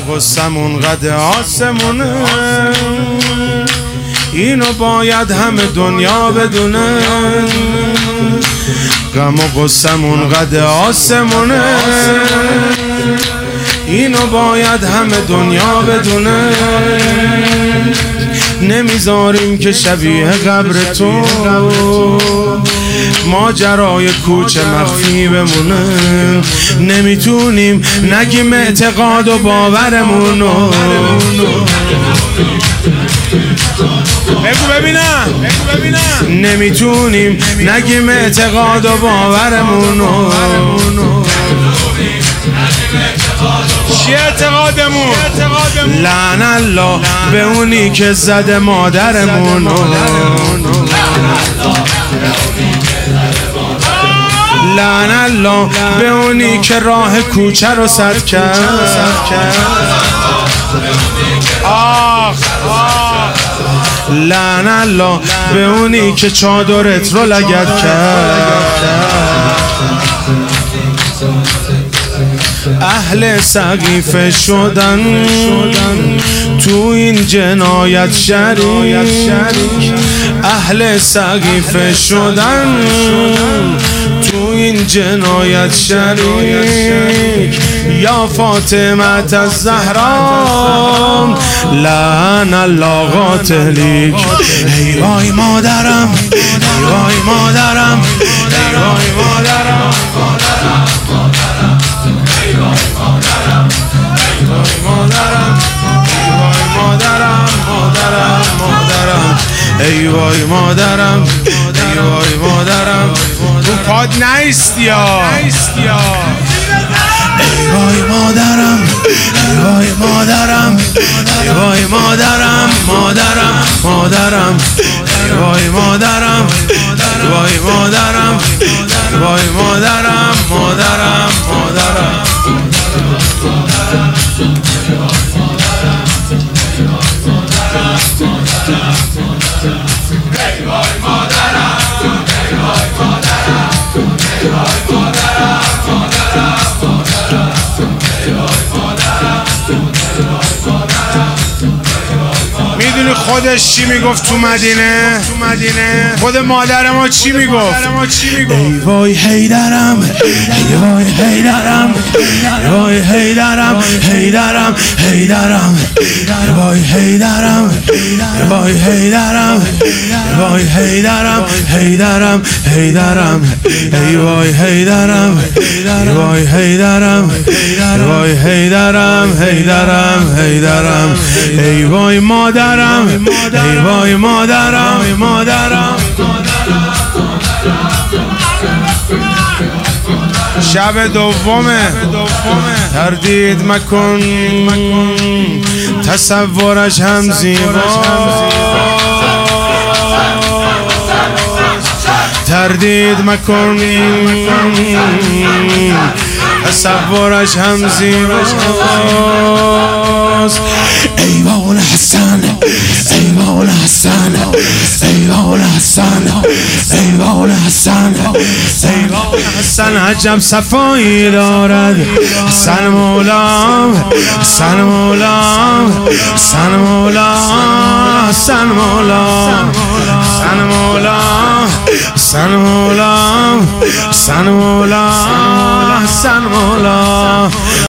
غصمون قد آسمونه، اینو باید همه دنیا بدونه. غم و غصمون قد آسمونه، اینو باید همه دنیا بدونه. نمیذاریم که شبیه قبر تو ماجرای کوچه مخفی بمونه. نمیتونیم نگیم اعتقاد و باورمونو. بگو ببینم نمیتونیم نگیم اعتقاد و باورمونو. چیه اعتقادمون؟ لعن الله به اونی که زده مادرمونو. لعن الله به اونی که راه کوچه رو سد کرد. لعن الله به اونی که چادرت رو لگد کرد. اهل سقیفه شدن تو این جنایت شریک. اهل سقیفه شدن تو این جنایت شریک. یا فاطمه الزهرا لعن الله قاتلیک. ای وای مادرم، ای وای مادرم، ای وای مادرم، ای وای مادرم، ای وای مادرم. تو پاد نیستیا. ای وای مادرم، ای وای مادرم، ای وای مادرم، مادرم، مادرم. ای وای مادرم، ای وای مادرم، ای وای مادرم، مادرم، مادرم. میدونی خودش چی میگفت تو مدینه؟ خود مادر ما چی میگفت؟ ای وای حیدرم، ای وای حیدرم، ای وای حیدرم، حیدرم، حیدرم. ای وای حیدرم، ای وای حیدرم، ای وای حیدرم، حیدرم، حیدرم. ای وای حیدرم، ای وای حیدرم، ای وای حیدرم، حیدرم، حیدرم. ای وای مادرم، ای وای مادرم، مادرم. شب دومه تردید مکن، تصورش هم زیباست. تردید مکن، تصورش هم زیباست. ایوان حسن، ایوان حسن، ایوان حسن، ایوان حسن، ایوان حسن. عجب صفایی دارد حسن مولام، حسن مولام، حسن مولام، حسن مولام، حسن مولام، حسن مولام، حسن مولام، حسن مولام.